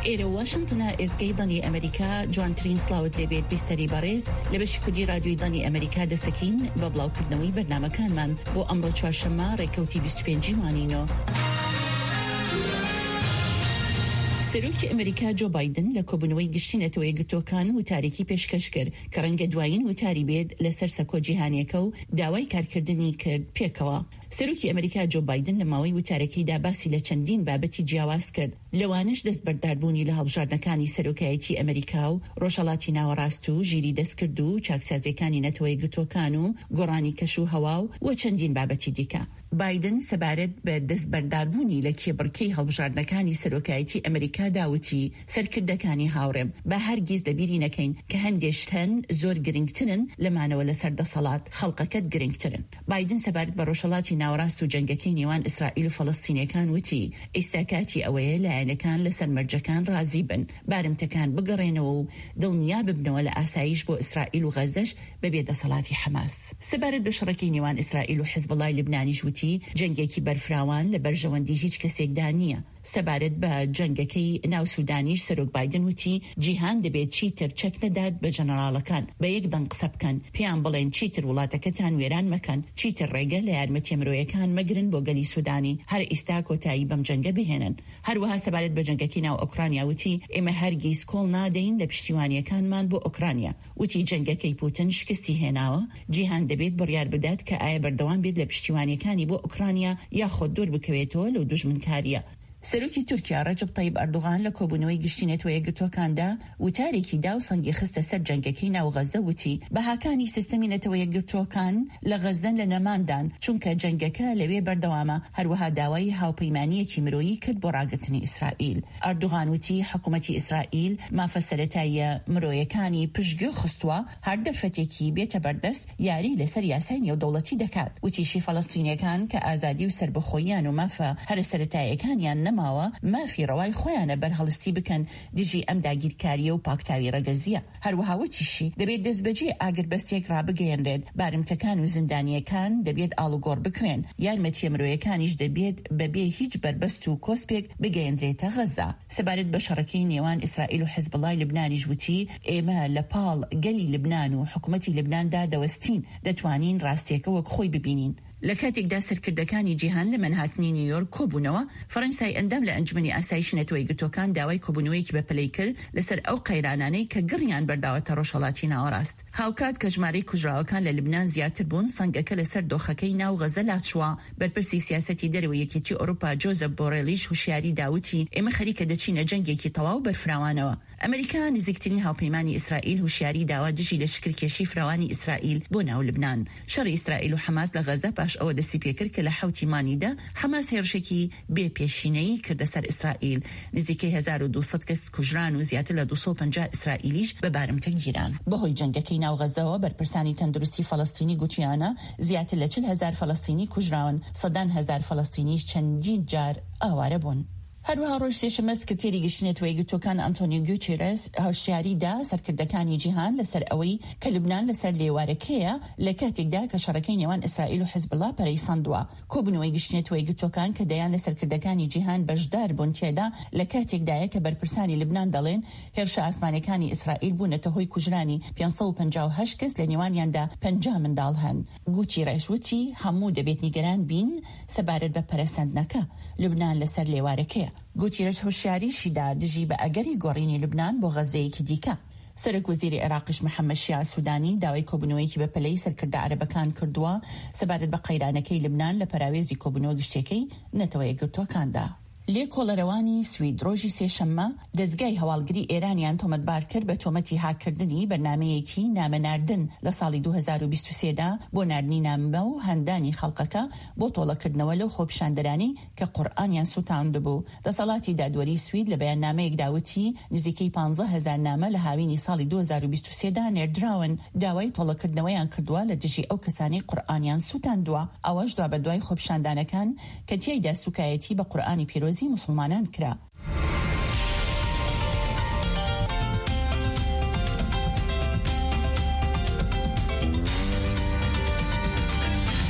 ئێرە واشنگتنە ئێزگەی دەنی ئەمریکا جوانترین سلااوت لێبێت بیستەری بەڕێز لە بەشی کوردی رادیۆی دەنی ئەمریکا دەستەکەین بە بڵاوکردنەوەی بەرنامەکانمان بۆ ئەمڕۆ چوارشەممە ڕێکەوتی 25 مانینەوە. سەرۆکی ئەمریکا جۆ بایدن لە کۆبوونەوەی گشتینەتەوە یەکگرتووەکان وتارێکی پێشکەش کرد کە ڕەنگە دوایین وتاری بێت لەسەر سەکۆ جیهانیەکە و داوای کارکردنی کرد پێکەوە. سەرۆکی ئەمریکا جۆ بایدن لە ماوەی وتارەکەیدا باسی لە چەندین بابەتی جیاواز کرد، لەوانش دەست بەرداربوونی لە هەڵبژاردنەکانی سەرۆکایەتی ئەمریکا و ڕۆژهەڵاتی ناوەڕاست و ژیری دەستکرد و چاکسازیەکانی نەتەوە یەکگرتووەکان و گۆڕانی کەش و هەوا و چەندین بابەتی دیکە. بایدن سەبارەت بە دەست بەرداربوونی لە کێبڕکەی هەڵبژاردنەکانی سەرۆکایەتی ئەمریکا داوتی سەرکردەکانی هاوڕێم بە هەرگیز دەبیری نەکەین کە هەندێشتن زۆر گرنگترن لەمانەوە لەسەر دەسەڵات خەڵقەکەت گرنگترن. بایدن سەبارەت بە ڕۆژهەڵاتی ناوەڕاست و جەنگەکەی نێوان ئیسرائیل و فەڵەستینیەکان وتی ئێستاکاتی ئەوەیە لایەنەکان لەسەر مەرجەکان ڕازی بن، بارمتەکان بگەڕێنەوە و دڵنیا ببنەوە لە ئاسایش بۆ ئیسرائیل و غەزەش بەبێ دەسەڵاتی حەماس. سەبارەت بە شەڕەکەی نێوان ئیسرائیل و حیزبڵای لبنانیش وتی جەنگێکی بەرفراوان لە بەرژەوەندی هیچ کەسێکدا نییە. سەبارەت بە جەنگەکەی ناو سودانیش سەرۆک بایدن وتی جیهان دەبێت چیتر چەک نەدات بە جەنەڕاڵەکان، بە یەک دەنگ قسە بکەن، پێیان بڵێن چیتر وڵاتەکەتان وێران مەکەن، چیتر ڕێگە لە یارمەتیە مرۆیەکان مەگرن بۆ گەلی سودانی، هەر ئێستا کۆتایی بەم جەنگە بهێنن. هەروەها سەبارەت بە جەنگەکەی ناو ئوکرانیا وتی ئێمە هەرگیز کۆڵ نادەین لە پشتیوانیەکانمان بۆ ئوکرانیا. وتی جەنگەکەی پوتن شکستی هێناوە، جیهان دەبێت بڕیار بدات کە ئایا بەردەوام بێت لە پشتیوانیەکانی بۆ ئوکرانیا یا خۆت دوور بکەوێتەوە لەو دوژمنکاریە. سەرۆکی تورکیا ڕەجەب طەیب ئەردوغان لە کۆبوونەوەی گشتینەتەوە یەکگرتووەکاندا وتارێکی دا و سەنگی خستە سەر جەنگەکەی ناو غەزە وتی بەهاکانی سیستەمی نەتەوە یەکگرتووەکان لە غەزەن لە نەماندان چونکە جەنگەکە لەوێ بەردەوامە. هەروەها داوای هاوپەیمانیەکی مرۆیی کرد بۆ ڕاگرتنی ئیسرائیل. ئەردوغان وتی حکوومەتی ئیسرائیل مافە سەرەتاییە مرۆیەکانی پشتگوێ خستووە هەر دەرفەتێکی بێتە بەردەست یاری لەسەر یاسای نێودەوڵەتی دەکات. وتیشی فەڵەستینیەکان کە ئازادی و سربەخۆییان و مافە هەرە سەرەتاییەکانیان نەماوە مافی ڕەوای خۆیانە بەرهەڵستی بکەن دژی ئەم داگیرکاریە و پاکتاوی ڕەگەزیە. هەروەها وتیشی دەبێت دەستبەجێ ئاگربەستێک ڕابگەیەنرێت، بارمتەکان و زیندانیەکان دەبێت ئاڵوگۆڕ بکرێن، یارمەتیە مرۆیەکانیش دەبێت بەبێ هیچ بربەست و کۆسپێک بگەیەنرێتە غەزە. سەبارەت بە شەڕەکەی نێوان ئیسرائیل و حیزبڵای لبنانیش وتی ئێمە لە پاڵ گەلی لبنان و حکوومەتی لبناندا دەوەستین، دەتوانین ڕاستیەکە وەک خۆی ببینین. لە کاتێکدا سەرکردەکانی جیهان لە مەنهاتنی نیویۆرک کۆبوونەوە، فەڕەنسای ئەندام لە ئەنجومەنی ئاسایشی نەتەوە یەکگرتووەکان داوای کۆبوونەوەیەکی بەپلەی کرد لەسەر ئەو قەیرانانەی کە گڕیان بەرداوەتە ڕۆژهەڵاتی ناوەڕاست. هاوکات کە ژمارەی کوژراوەکان لە لبنان زیاتر بوون، سەنگەکە لەسەر دۆخەکەی ناو غەزە لاچووە. بەرپرسی سیاسەتی دەرەوە یەکێتی ئەوروپا جۆزەف بۆڕێلیش هوشیاری داوتی ئێمە خەریکە دەچینە جەنگێکی تەواو بەرفراوانەوە. ئەمریکا نزیکترین هاوپەیمانی ئیسرائیل هوشیاری داوا دژی لە شکرکێشی فراوانی ئیسرائیل بۆ ناو لبنان. شەڕی ئیسرائیل و حەماس لە غەزە پاش ئەوە دەستی پێکرد کە لە حوتی مانیدا حەماس هێرشێکی بێپێشینەیی کردە سەر ئیسرائیل. نزیکەی 1200 کەس کوژران و زیاتر لە 250 ئیسرائیلیش بە بارمتە گیران. بەهۆی جەنگەکەی ناو غەزەوە بەرپرسانی تەندروستی فەڵەستینی گوتیانە زیاتر لە 40,000 فەڵەستینی کوژراون، 100,000 فەڵەستینیش چەندین جار ئاوارە بوون. هەروەها ڕۆژ سێشەممە سکرتێری گشتینەتەوە یەکگرتووەکان ئەنتۆنیو گوتێرەس هەڵشیاریدا سەرکردەکانی جیهان لەسەر ئەوەی کە لوبنان لەسەر لێوارەکەیە لە کاتێکدا کە شەڕەکەی نێوان ئیسرائیل و حیزبڵا پەرەیساندووە. کۆبوونەوەی گشتینەتەوە یەکگرتووەکان کە دەیان لە سەرکردەکانی جیهان بەشدار بوون تێدا لە کاتێکدایە کە بەرپرسانی لبنان دەڵێن هێرشە ئاسمانەکانی ئیسرائیل بوونەتە هۆی کوژرانی 558 کەس لە نێوانیاندا 50 منداڵ هەن. گوتێرەس وتی هەموو دەبێت نیگەران بین سەبارەت بە پەرەسەندنەکە لبنان لەسەر لێوارەکەیە. گوتێرەس هۆشیاریشیدا دژی بە ئەگەری گۆڕینی لبنان بۆ غەزەیەکی دیکە. سەرۆک وەزیری عێراقیش محەممەد شیع سودانی داوای کۆبوونەوەیەکی بەپلەی سەرکردە عەرەبەکان کردووە سەبارەت بە قەیرانەکەی لبنان لە پەراوێزی کۆبوونەوە گشتەکەی نەتەوە یەکگرتووەکاندا. لێ کۆڵەرەوانی سوید ڕۆژی سێشەممە دەستگای هەواڵگری ئێرانیان تۆمەتبار کرد بە تۆمەتی هاکردنی بەرنامەیەکی نامەناردن لە ساڵی 2023دا بۆ ناردنی نامە و هەندانی خەڵکەکە بۆ تۆڵەکردنەوە لەو خۆپیشاندەرانی کە قورئانیان سوتاند بوو. دەسەڵاتی دادوەری سوید لە بەیاننامەیەک داوتی نزیکەی 15,000 نامە لە هاوینی ساڵی 2023دا نێردراون داوای تۆڵەکردنەوەیان کردووە لە دژی ئەو کەسانی قورئانیان سوتاندووە. ئەوەش دوا بەدوای خۆپیشاندانەکان کە تیایدا سوکایەتی بە قورئانی پیرۆزی مسلمانان کرا.